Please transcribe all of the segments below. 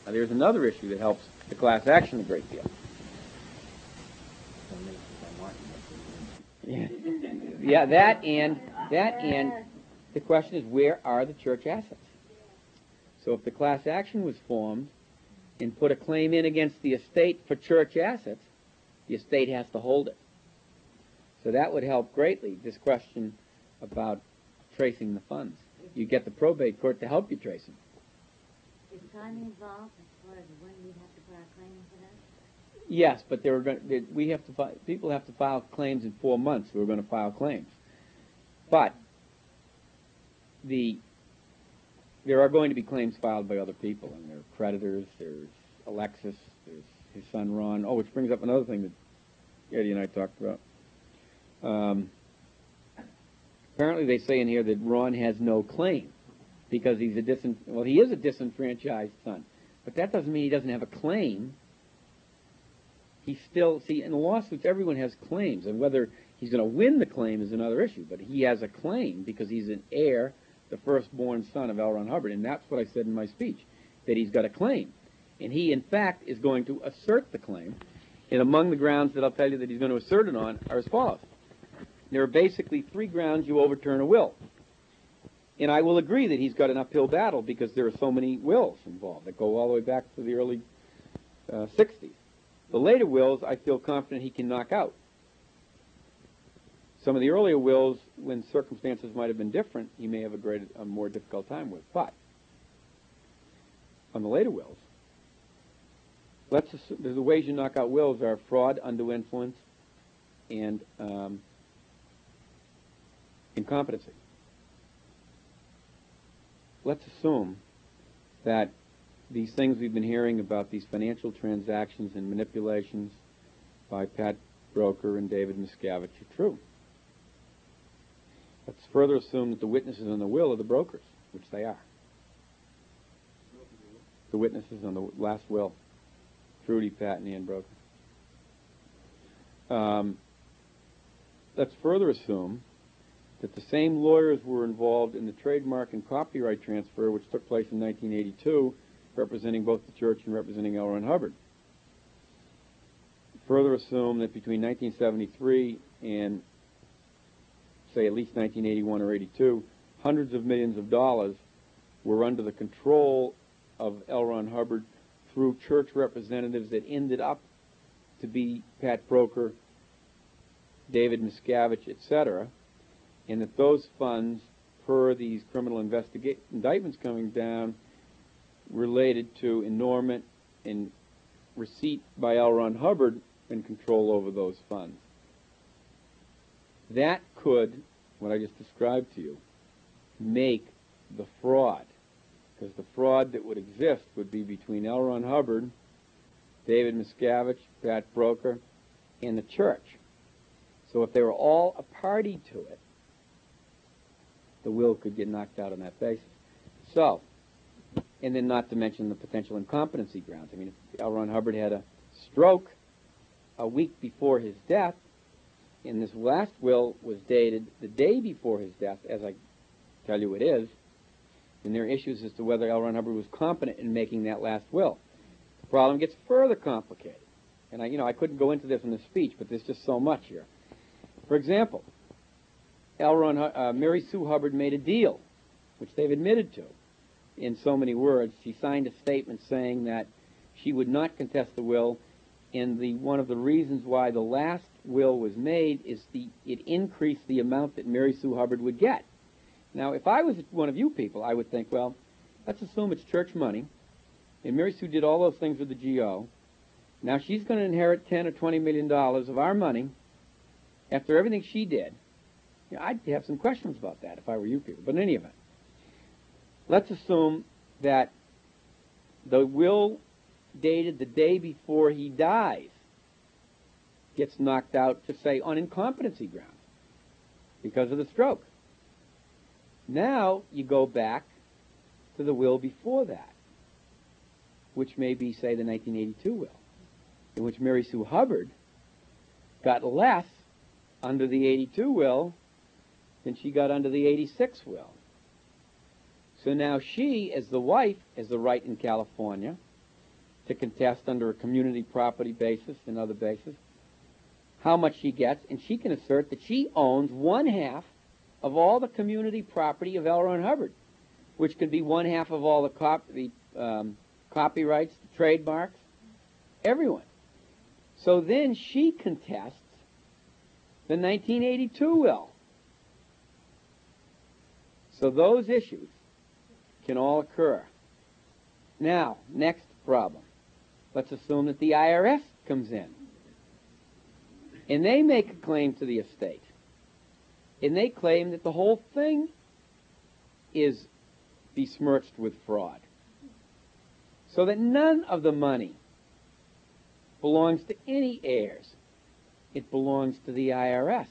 Now, there's another issue that helps the class action a great deal. Yeah, that and the question is, where are the church assets? So if the class action was formed and put a claim in against the estate for church assets, the estate has to hold it. So that would help greatly, this question about tracing the funds. You get the probate court to help you trace them. Is timing involved as far as when we'd have to put our claim in for that? Yes, but people have to file claims in 4 months who are going to file claims. But there are going to be claims filed by other people, and there are creditors, there's Alexis, there's his son Ron. Oh, which brings up another thing that Eddie and I talked about. Apparently they say in here that Ron has no claim because he's he is a disenfranchised son. But that doesn't mean he doesn't have a claim. He still, in lawsuits, everyone has claims, and whether he's going to win the claim is another issue, but he has a claim because he's an heir, the firstborn son of L. Ron Hubbard, and that's what I said in my speech, that he's got a claim. And he, in fact, is going to assert the claim, and among the grounds that I'll tell you that he's going to assert it on are as follows. There are basically 3 grounds you overturn a will. And I will agree that he's got an uphill battle because there are so many wills involved that go all the way back to the early 60s. The later wills, I feel confident he can knock out. Some of the earlier wills, when circumstances might have been different, he may have a more difficult time with. But on the later wills, let's assume the ways you knock out wills are fraud, undue influence, and incompetency. Let's assume that these things we've been hearing about, these financial transactions and manipulations by Pat Broker and David Miscavige, are true. Let's further assume that the witnesses on the will are the brokers, which they are. The witnesses on the last will, Trudy, Pat, and Ann Broker. Let's further assume that the same lawyers were involved in the trademark and copyright transfer, which took place in 1982, representing both the church and representing L. Ron Hubbard. Further assume that between 1973 and, say, at least 1981 or 82, hundreds of millions of dollars were under the control of L. Ron Hubbard through church representatives that ended up to be Pat Broker, David Miscavige, etc., and that those funds, per these criminal indictments coming down, related to enormous and receipt by L. Ron Hubbard and control over those funds. That could, what I just described to you, make the fraud, because the fraud that would exist would be between L. Ron Hubbard, David Miscavige, Pat Broker, and the church. So if they were all a party to it, the will could get knocked out on that basis. So, and then not to mention the potential incompetency grounds. I mean, if L. Ron Hubbard had a stroke a week before his death, and this last will was dated the day before his death, as I tell you it is, then there are issues as to whether L. Ron Hubbard was competent in making that last will. The problem gets further complicated. And I couldn't go into this in the speech, but there's just so much here. For example, Mary Sue Hubbard made a deal, which they've admitted to in so many words. She signed a statement saying that she would not contest the will, and one of the reasons why the last will was made is it increased the amount that Mary Sue Hubbard would get. Now, if I was one of you people, I would think, well, let's assume it's church money, and Mary Sue did all those things with the GO. Now she's going to inherit $10 or $20 million of our money after everything she did. I'd have some questions about that if I were you people. But in any event, let's assume that the will dated the day before he dies gets knocked out, to say, on incompetency grounds because of the stroke. Now you go back to the will before that, which may be, say, the 1982 will, in which Mary Sue Hubbard got less under the 82 will than she got under the 86 will. So now she, as the wife, has the right in California to contest under a community property basis and other basis how much she gets, and she can assert that she owns one half of all the community property of L. Ron Hubbard, which could be one half of all the copyrights, the trademarks, everyone. So then she contests the 1982 will. So those issues can all occur. Now, next problem. Let's assume that the IRS comes in, and they make a claim to the estate, and they claim that the whole thing is besmirched with fraud, so that none of the money belongs to any heirs. It belongs to the IRS.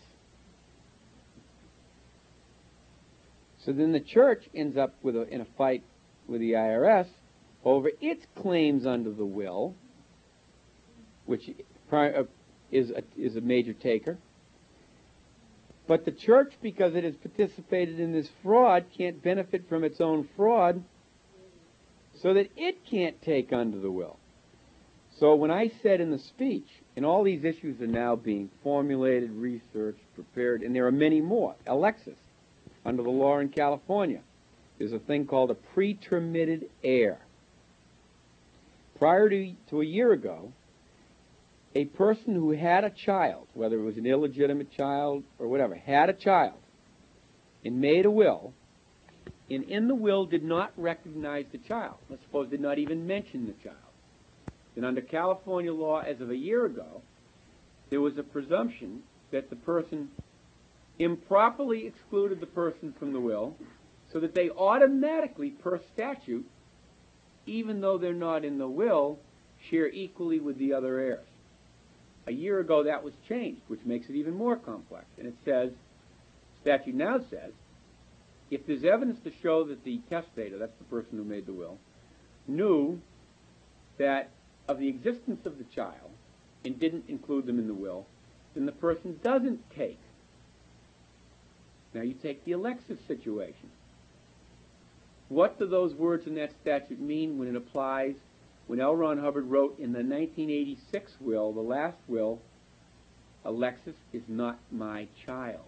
So then the church ends up in a fight with the IRS over its claims under the will, which is a major taker. But the church, because it has participated in this fraud, can't benefit from its own fraud, so that it can't take under the will. So when I said in the speech, and all these issues are now being formulated, researched, prepared, and there are many more. Alexis, under the law in California, there's a thing called a pretermitted heir. Prior to a year ago, a person who had a child, whether it was an illegitimate child or whatever, had a child and made a will, and in the will did not recognize the child. Let's suppose did not even mention the child. Then under California law, as of a year ago, there was a presumption that the person improperly excluded the person from the will, so that they automatically, per statute, even though they're not in the will, share equally with the other heirs. A year ago that was changed, which makes it even more complex. And it says, statute now says, if there's evidence to show that the testator, that's the person who made the will, knew that of the existence of the child and didn't include them in the will, then the person doesn't take. Now you take the Alexis situation. What do those words in that statute mean when it applies, when L. Ron Hubbard wrote in the 1986 will, the last will, Alexis is not my child?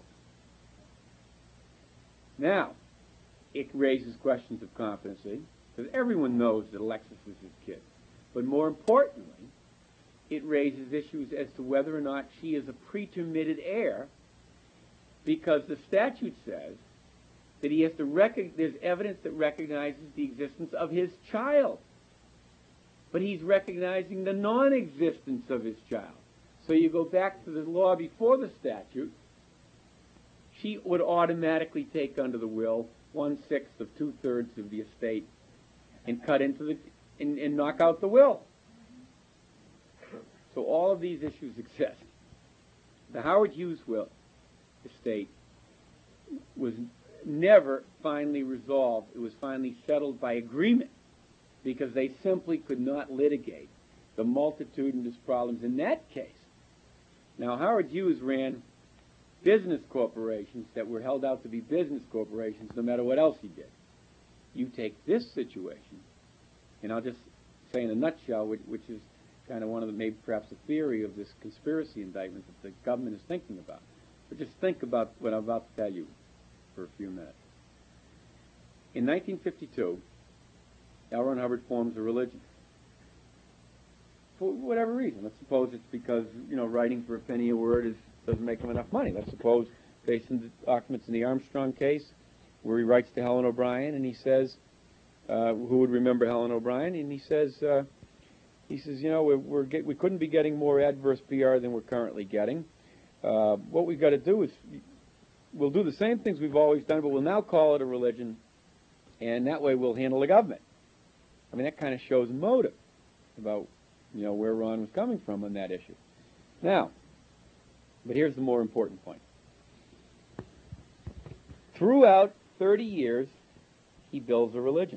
Now, it raises questions of competency, because everyone knows that Alexis was his kid. But more importantly, it raises issues as to whether or not she is a pretermitted heir, because the statute says that he has to there's evidence that recognizes the existence of his child. But he's recognizing the non-existence of his child. So you go back to the law before the statute, she would automatically take under the will 1/6 of 2/3 of the estate and cut into the and knock out the will. So all of these issues exist. The Howard Hughes will estate was never finally resolved. It was finally settled by agreement, because they simply could not litigate the multitudinous problems in that case. Now, Howard Hughes ran business corporations that were held out to be business corporations no matter what else he did. You take this situation, and I'll just say in a nutshell, which is kind of one of the, maybe perhaps a theory of this conspiracy indictment that the government is thinking about. But just think about what I'm about to tell you for a few minutes. In 1952, L. Ron Hubbard forms a religion. For whatever reason. Let's suppose it's because, writing for a penny a word doesn't make him enough money. Let's suppose, based on the documents in the Armstrong case, where he writes to Helen O'Brien, and he says, who would remember Helen O'Brien? And he says, we couldn't be getting more adverse PR than we're currently getting. What we've got to do is, we'll do the same things we've always done, but we'll now call it a religion, and that way we'll handle the government. I mean, that kind of shows motive about, where Ron was coming from on that issue. Now, but here's the more important point. Throughout 30 years, he builds a religion.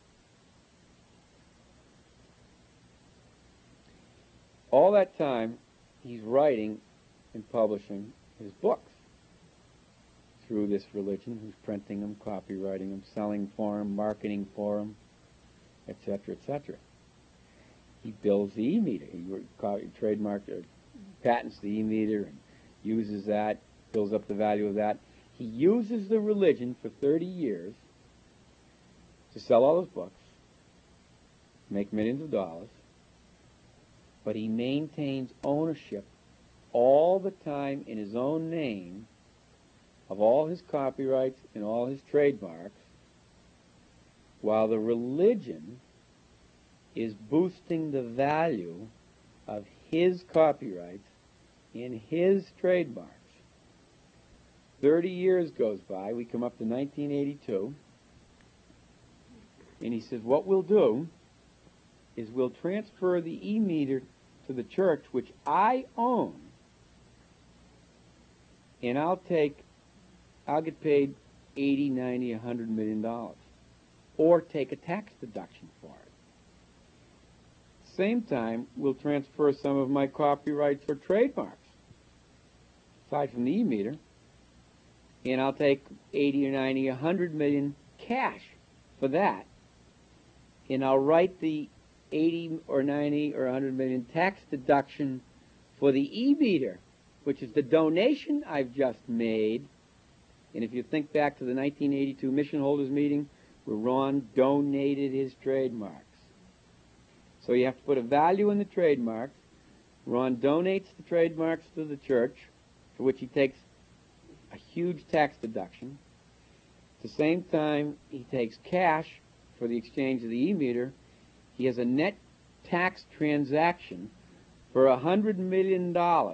All that time, he's writing and publishing his books through this religion. He's printing them, copywriting them, selling for them, marketing for them, etc., etc. He builds the e-meter. He trademarked or patents the e-meter and uses that, builds up the value of that. He uses the religion for 30 years to sell all those books, make millions of dollars, but he maintains ownership all the time in his own name of all his copyrights and all his trademarks, while the religion is boosting the value of his copyrights in his trademarks. 30 years goes by, we come up to 1982, and he says, what we'll do is we'll transfer the e-meter to the church, which I own, and I'll get paid 80, 90, $100 million, or take a tax deduction for it. Same time, we'll transfer some of my copyrights or trademarks, aside from the e-meter, and I'll take 80 or 90, $100 million cash for that, and I'll write the 80 or 90 or 100 million tax deduction for the e-meter, which is the donation I've just made. And if you think back to the 1982 Mission Holders meeting, where Ron donated his trademarks. So you have to put a value in the trademarks. Ron donates the trademarks to the church, for which he takes a huge tax deduction. At the same time, he takes cash for the exchange of the e-meter. He has a net tax transaction for $100 million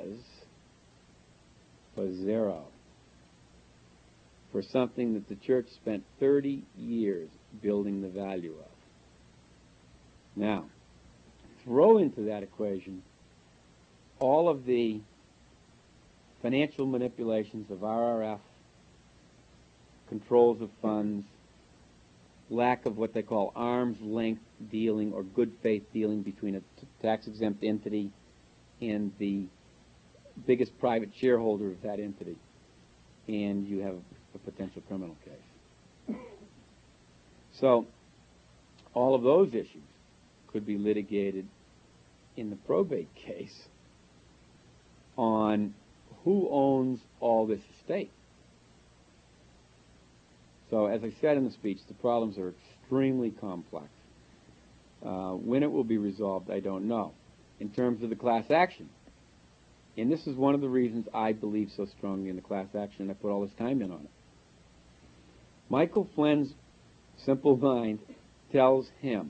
for zero, for something that the church spent 30 years building the value of. Now, throw into that equation all of the financial manipulations of RRF, controls of funds, lack of what they call arm's length dealing or good faith dealing between a tax-exempt entity and the biggest private shareholder of that entity, and you have a potential criminal case. So all of those issues could be litigated in the probate case on who owns all this estate. So, as I said in the speech, the problems are extremely complex. When it will be resolved, I don't know. In terms of the class action, and this is one of the reasons I believe so strongly in the class action, and I put all this time in on it. Michael Flynn's simple mind tells him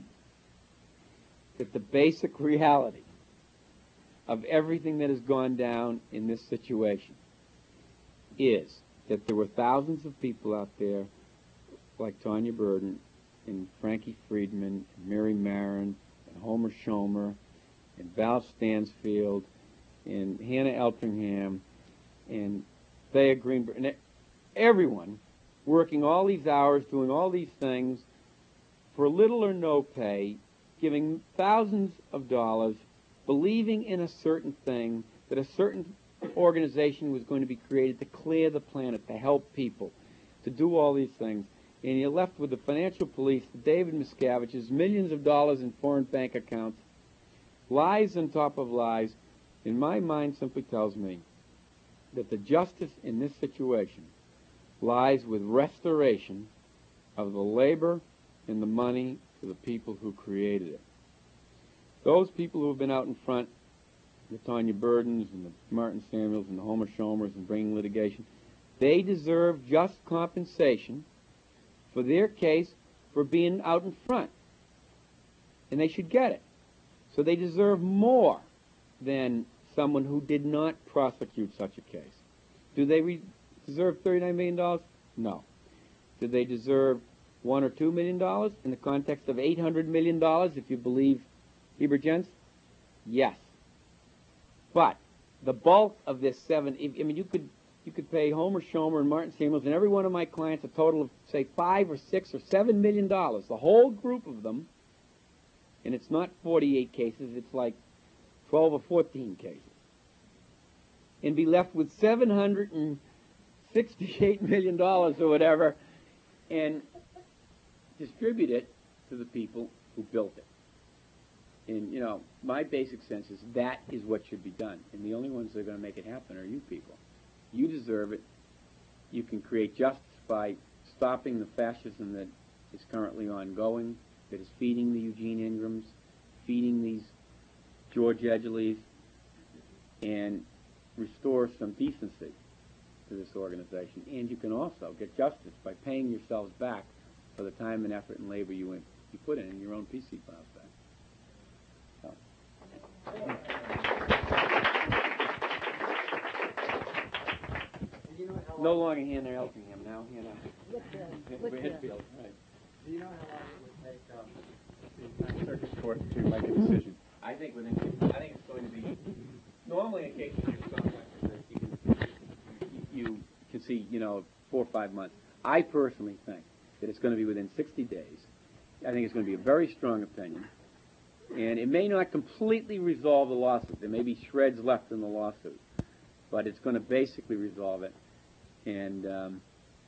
that the basic reality of everything that has gone down in this situation is that there were thousands of people out there like Tanya Burden and Frankie Friedman and Mary Marin and Homer Schomer and Val Stansfield and Hannah Eltringham and Thea Greenberg and everyone working all these hours, doing all these things for little or no pay, giving thousands of dollars, believing in a certain thing, that a certain organization was going to be created to clear the planet, to help people, to do all these things. And you're left with the financial police, the David Miscavige's, millions of dollars in foreign bank accounts, lies on top of lies. And my mind simply tells me that the justice in this situation lies with restoration of the labor and the money to the people who created it. Those people who have been out in front, the Tanya Burdens and the Martin Samuels and the Homer Schomers and bringing litigation, they deserve just compensation for their case for being out in front. And they should get it. So they deserve more than someone who did not prosecute such a case. Do they deserve $39 million? No. Do they deserve $1 or $2 million in the context of $800 million, if you believe Heber Jens? Yes. But the bulk of this you could pay Homer Schomer and Martin Samuels and every one of my clients a total of, say, $5 or $6 or $7 million, the whole group of them, and it's not 48 cases, it's like 12 or 14 cases, and be left with $768 million or whatever, and distribute it to the people who built it. And, you know, my basic sense is that is what should be done. And the only ones that are going to make it happen are you people. You deserve it. You can create justice by stopping the fascism that is currently ongoing, that is feeding the Eugene Ingrams, feeding these George Edgeleys, and restore some decency to this organization. And you can also get justice by paying yourselves back for the time and effort and labor you put in your own PC files back. So. No longer Hannah Elkingham, now Hannah Whitfield. Right. Do you know how long it would take the Ninth Circuit Court to make a decision? I think it's going to be normally in cases like this, you can see, you know, 4 or 5 months. I personally think that it's going to be within 60 days. I think it's going to be a very strong opinion, and it may not completely resolve the lawsuit. There may be shreds left in the lawsuit, but it's going to basically resolve it. And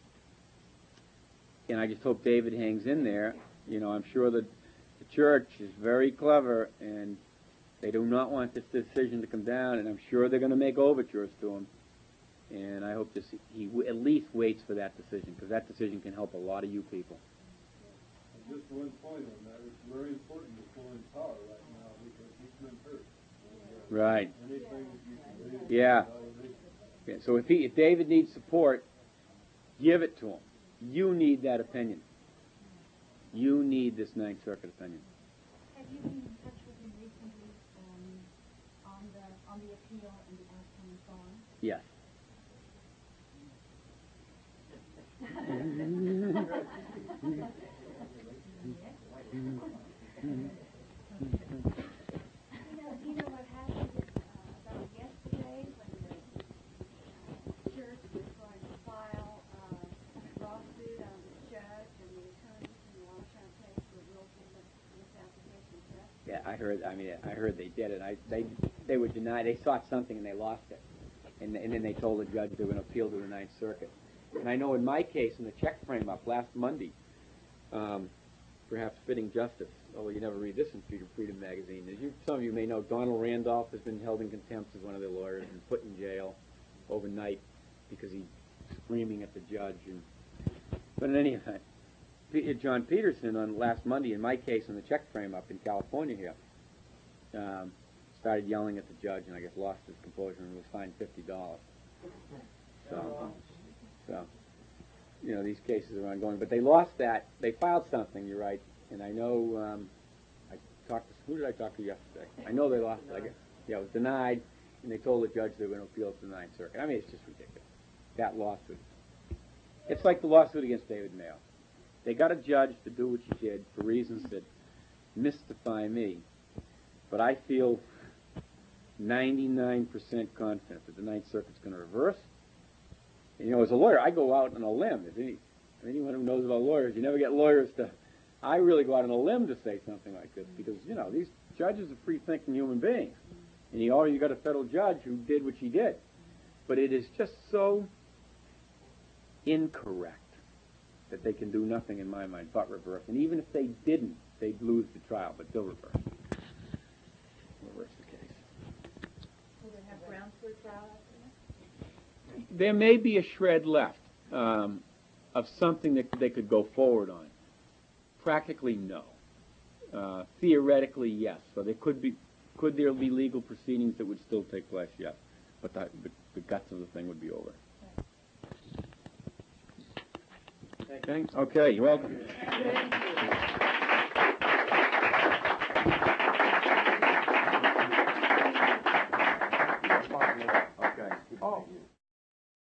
I just hope David hangs in there. You know, I'm sure that the church is very clever, and they do not want this decision to come down, and I'm sure they're going to make overtures to him. And I hope he at least waits for that decision, because that decision can help a lot of you people. Just one point on that. It's very important to pull in power right now because he's been hurt. Right. Anything you can do. Yeah. So if David needs support, give it to him. You need that opinion. You need this Ninth Circuit opinion. Have you been in touch with him recently on the appeal and the outcome and so on? Yes. You know what happened about yesterday when the church was going to file a lawsuit on the judge and the attorneys in the Watertown case for Wilson misapplication test? Yeah, I heard they did it. They were denied. They sought something and they lost it, and then they told the judge they were going to appeal to the Ninth Circuit. And I know in my case, in the check frame-up last Monday, perhaps fitting justice, although you never read this in Freedom Magazine, some of you may know Donald Randolph has been held in contempt as one of their lawyers and put in jail overnight because he's screaming at the judge. But in any event, John Peterson on last Monday, in my case, in the check frame-up in California here, started yelling at the judge and I guess lost his composure and was fined $50. So, you know, these cases are ongoing. But they lost that. They filed something, you're right. And I know, who did I talk to yesterday? I know they lost it. It was denied, and they told the judge they were going to appeal to the Ninth Circuit. I mean, it's just ridiculous. That lawsuit. It's like the lawsuit against David Mayo. They got a judge to do what she did for reasons that mystify me. But I feel 99% confident that the Ninth Circuit's going to reverse. And, you know, as a lawyer, I go out on a limb. Anyone who knows about lawyers, you never get lawyers to... I really go out on a limb to say something like this because, you know, these judges are free-thinking human beings. And you already got a federal judge who did what she did. But it is just so incorrect that they can do nothing, in my mind, but reverse. And even if they didn't, they'd lose the trial, but they'll reverse. Reverse the case. Will they have grounds for trial after that? There may be a shred left of something that they could go forward on. Practically, no. Theoretically, yes. So there could there be legal proceedings that would still take place? Yes. But the guts of the thing would be over. Okay. Okay. You're welcome.